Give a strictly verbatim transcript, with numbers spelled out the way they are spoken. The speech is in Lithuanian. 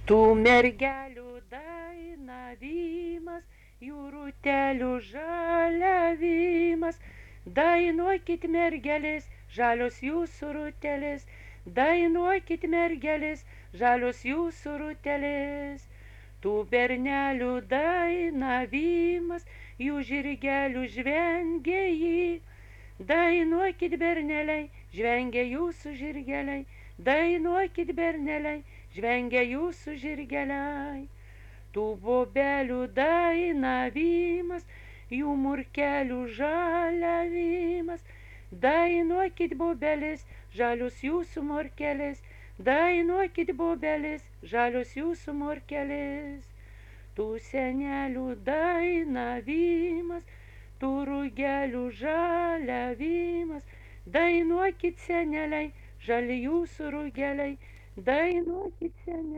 Tų mergelių dainavimas, jūrutelių žaliavimas. Dainuokit mergelės, žalios jūsų rutelės, dainuokit mergelės, žalios jūsų rutelės. Tų bernelių dainavimas, jų žirgelių žvengėjai. Dainuokit berneliai, žvengia jūsų žirgeliai, dainuokit berneliai, žvengia jūsų žirgeliai. Tų bobelių dainavimas, jų murkelių žaliavimas. Dainuokit bobelės, žalios jūsų morkelės, dainuokit bobelės, žalios jūsų morkelės. Tų senelių dainavimas, tų rugelių žaliavimas. Dainuokit seneliai, žali jūsų rugeliai, dainuokit seneliai.